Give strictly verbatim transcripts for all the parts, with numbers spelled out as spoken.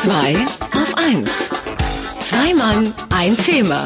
Zwei auf eins. Zwei Mann, ein Thema.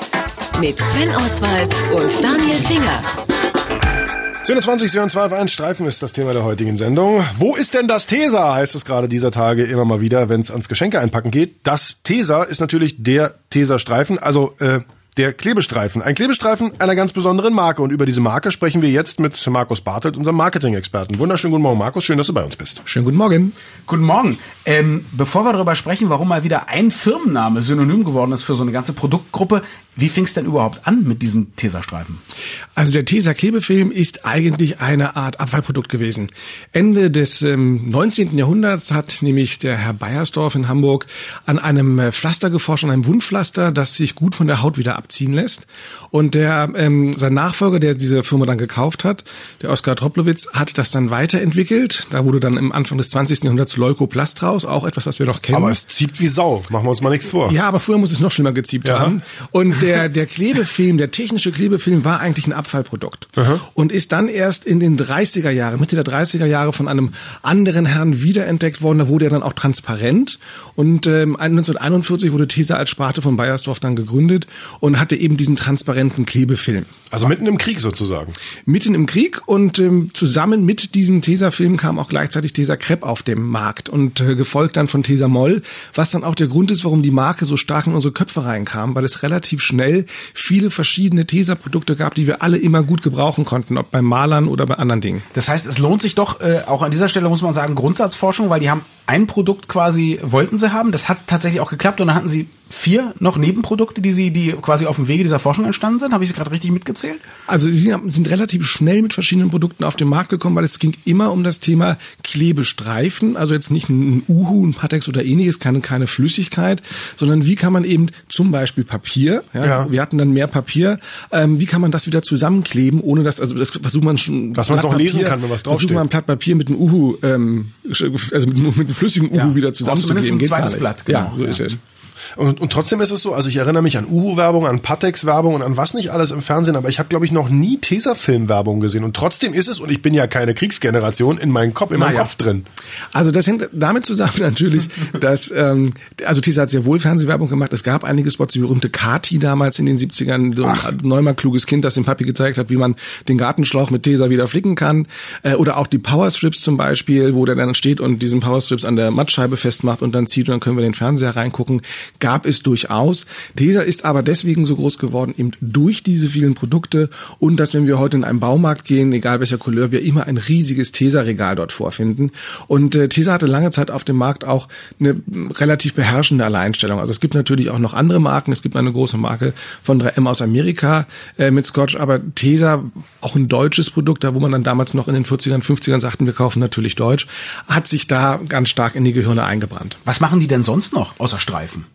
Mit Sven Oswald und Daniel Finger. zehn Uhr zwanzig, Sven, zwei auf eins, Streifen ist das Thema der heutigen Sendung. Wo ist denn das Tesa, heißt es gerade dieser Tage immer mal wieder, wenn es ans Geschenke einpacken geht. Das Tesa ist natürlich der Tesa-Streifen, also äh, der Klebestreifen. Ein Klebestreifen einer ganz besonderen Marke. Und über diese Marke sprechen wir jetzt mit Markus Bartelt, unserem Marketing-Experten. Wunderschönen guten Morgen, Markus. Schön, dass du bei uns bist. Schönen guten Morgen. Guten Morgen. Ähm, bevor wir darüber sprechen, warum mal wieder ein Firmenname synonym geworden ist für so eine ganze Produktgruppe, wie fing es denn überhaupt an mit diesem Tesa-Streifen? Also der Tesa-Klebefilm ist eigentlich eine Art Abfallprodukt gewesen. Ende des ähm, neunzehnten Jahrhunderts hat nämlich der Herr Beiersdorf in Hamburg an einem äh, Pflaster geforscht, an einem Wundpflaster, das sich gut von der Haut wieder abziehen lässt. Und der ähm, sein Nachfolger, der diese Firma dann gekauft hat, der Oskar Troplowitz, hat das dann weiterentwickelt. Da wurde dann im Anfang des zwanzigsten Jahrhunderts Leukoplast raus, auch etwas, was wir noch kennen. Aber es zieht wie Sau, machen wir uns mal nichts vor. Ja, aber früher muss es noch schlimmer geziebt ja. haben. Und der, der Klebefilm, der technische Klebefilm war eigentlich ein Abfallprodukt. Aha. Und ist dann erst in den dreißiger Jahren, Mitte der dreißiger Jahre von einem anderen Herrn wiederentdeckt worden. Da wurde er dann auch transparent. Und ähm, neunzehnhunderteinundvierzig wurde Tesa als Sparte von Beiersdorf dann gegründet und hatte eben diesen transparenten Klebefilm. Also mitten im Krieg sozusagen. Mitten im Krieg und ähm, zusammen mit diesem Tesa-Film kam auch gleichzeitig Tesa Crepe auf den Markt und äh, gefolgt dann von Tesa Moll, was dann auch der Grund ist, warum die Marke so stark in unsere Köpfe reinkam, weil es relativ schnell viele verschiedene Tesa-Produkte gab, die wir alle immer gut gebrauchen konnten, ob bei Malern oder bei anderen Dingen. Das heißt, es lohnt sich doch, äh, auch an dieser Stelle muss man sagen, Grundsatzforschung, weil die haben ein Produkt quasi, wollten sie haben, das hat tatsächlich auch geklappt und dann hatten sie vier noch Nebenprodukte, die sie, die quasi auf dem Wege dieser Forschung entstanden sind. Habe ich sie gerade richtig mitgezählt? Also sie sind relativ schnell mit verschiedenen Produkten auf den Markt gekommen, weil es ging immer um das Thema Klebestreifen, also jetzt nicht ein Uhu, ein Pattex oder ähnliches, keine, keine Flüssigkeit, sondern wie kann man eben zum Beispiel Papier, ja, ja. wir hatten dann mehr Papier, ähm, wie kann man das wieder zusammenkleben, ohne dass, also das versucht man schon, dass man es auch lesen kann, wenn was draufsteht. Versucht man ein Blatt Papier mit einem Uhu, ähm, also mit, mit einem flüssigen Uhu ja. wieder zusammenzukleben. Geht gar nicht. Blatt, genau. Ja, so ja. ist es. Und, und trotzdem ist es so, also ich erinnere mich an Uhu-Werbung, an Pattex-Werbung und an was nicht alles im Fernsehen, aber ich habe, glaube ich, noch nie Tesa-Film-Werbung gesehen. Und trotzdem ist es, und ich bin ja keine Kriegsgeneration, in meinem Kopf, in meinem naja. Kopf drin. Also das hängt damit zusammen natürlich, dass, ähm, also Tesa hat sehr wohl Fernsehwerbung gemacht. Es gab einige Spots, die berühmte Kati damals in den siebzigern, so ein neunmal kluges Kind, das dem Papi gezeigt hat, wie man den Gartenschlauch mit Tesa wieder flicken kann. Äh, oder auch die Powerstrips zum Beispiel, wo der dann steht und diesen Powerstrips an der Mattscheibe festmacht und dann zieht und dann können wir den Fernseher reingucken. Gab es durchaus. Tesa ist aber deswegen so groß geworden, eben durch diese vielen Produkte und dass, wenn wir heute in einen Baumarkt gehen, egal welcher Couleur, wir immer ein riesiges Tesa-Regal dort vorfinden. Und äh, Tesa hatte lange Zeit auf dem Markt auch eine relativ beherrschende Alleinstellung. Also es gibt natürlich auch noch andere Marken. Es gibt eine große Marke von drei M aus Amerika äh, mit Scotch, aber Tesa, auch ein deutsches Produkt, da wo man dann damals noch in den vierzigern, fünfzigern sagten, wir kaufen natürlich deutsch, hat sich da ganz stark in die Gehirne eingebrannt. Was machen die denn sonst noch außer Streifen?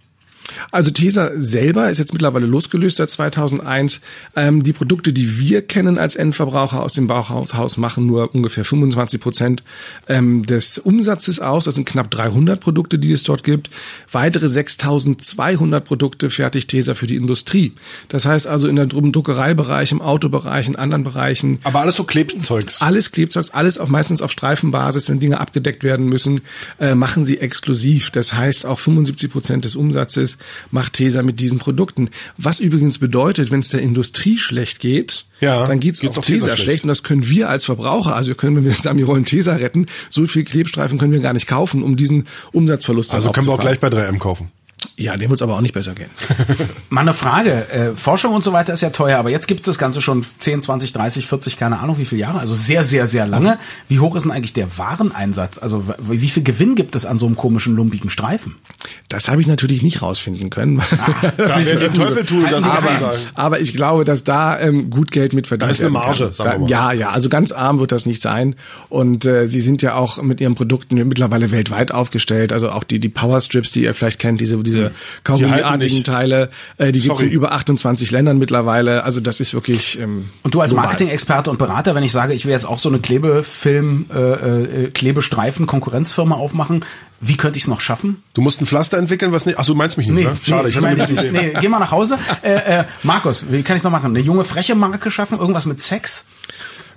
Also Tesa selber ist jetzt mittlerweile losgelöst seit zweitausendeins. Ähm, die Produkte, die wir kennen als Endverbraucher aus dem Bauhaus, machen nur ungefähr fünfundzwanzig Prozent ähm, des Umsatzes aus. Das sind knapp dreihundert Produkte, die es dort gibt. Weitere sechstausendzweihundert Produkte fertigt Tesa für die Industrie. Das heißt also in der Druckereibereich, im Autobereich, in anderen Bereichen. Aber alles so Klebzeugs? Alles Klebzeugs, alles auch meistens auf Streifenbasis, wenn Dinge abgedeckt werden müssen, äh, machen sie exklusiv. Das heißt auch fünfundsiebzig Prozent des Umsatzes macht Tesa mit diesen Produkten. Was übrigens bedeutet, wenn es der Industrie schlecht geht, ja, dann geht's, geht's auch Tesa schlecht. schlecht. Und das können wir als Verbraucher, also wir können, wenn wir sagen, wir wollen Tesa retten, so viel Klebstreifen können wir gar nicht kaufen, um diesen Umsatzverlust also können wir auch gleich bei drei M kaufen. Ja, dem wird's aber auch nicht besser gehen. Mal eine Frage. Äh, Forschung und so weiter ist ja teuer, aber jetzt gibt's das Ganze schon zehn, zwanzig, dreißig, vierzig, keine Ahnung wie viele Jahre, also sehr, sehr, sehr lange. Wie hoch ist denn eigentlich der Wareneinsatz? Also wie viel Gewinn gibt es an so einem komischen, lumpigen Streifen? Das habe ich natürlich nicht rausfinden können. Ah, das da wird Teufel tun, das aber, muss man sagen. Aber ich glaube, dass da ähm, gut Geld mit verdient wird. Da ist eine Marge, kann. sagen wir mal. Ja, ja, also ganz arm wird das nicht sein. Und äh, sie sind ja auch mit ihren Produkten mittlerweile weltweit aufgestellt. Also auch die die Powerstrips, die ihr vielleicht kennt, diese diese Kaugummiartigen Teile, äh, die gibt es in über achtundzwanzig Ländern mittlerweile. Also das ist wirklich ähm, Und du als Marketing-Experte und Berater, wenn ich sage, ich will jetzt auch so eine Klebefilm, äh, äh, Klebestreifen Konkurrenzfirma aufmachen, wie könnte ich es noch schaffen? Du musst ein Pflaster entwickeln, was nicht... Ach, du meinst mich nicht, nee, ne? Schade, nee, ich hatte ich mich nicht. Nee, geh mal nach Hause. Äh, äh, Markus, wie kann ich es noch machen? Eine junge, freche Marke schaffen? Irgendwas mit Sex?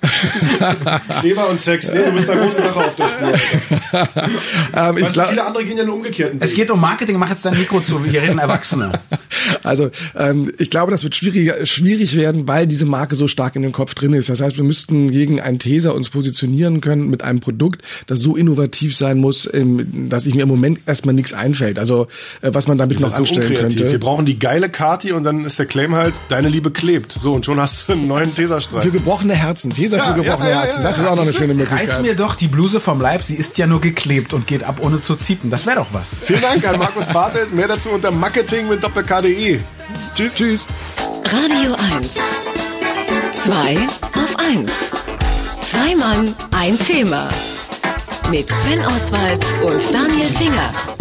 Kleber und Sex, nee, du bist eine große Sache auf der Spur. ähm, ich glaub, viele andere gehen ja nur umgekehrt. Es geht um Marketing, mach jetzt dein Mikro zu, hier reden Erwachsene. Also ähm, ich glaube, das wird schwierig, schwierig werden, weil diese Marke so stark in den Kopf drin ist. Das heißt, wir müssten gegen einen Tesa uns positionieren können mit einem Produkt, das so innovativ sein muss, ähm, dass ich mir im Moment erstmal nichts einfällt. Also äh, was man damit noch so anstellen unkreativ. könnte. Wir brauchen die geile Kati und dann ist der Claim halt, deine Liebe klebt. So, und schon hast du einen neuen Tesa-Streif. Für gebrochene Herzen. Tesa Ja, für gebrochene ja, ja, Herzen. ja, Das ja. ist auch noch eine schöne Möglichkeit. Reiß mir doch die Bluse vom Leib, sie ist ja nur geklebt und geht ab ohne zu ziepen. Das wäre doch was. Vielen Dank an Markus Bartelt. Mehr dazu unter Marketing mit Doppel-K D E. Tschüss. Tschüss. Radio eins. Zwei auf eins. Zwei Mann, ein Thema. Mit Sven Oswald und Daniel Finger.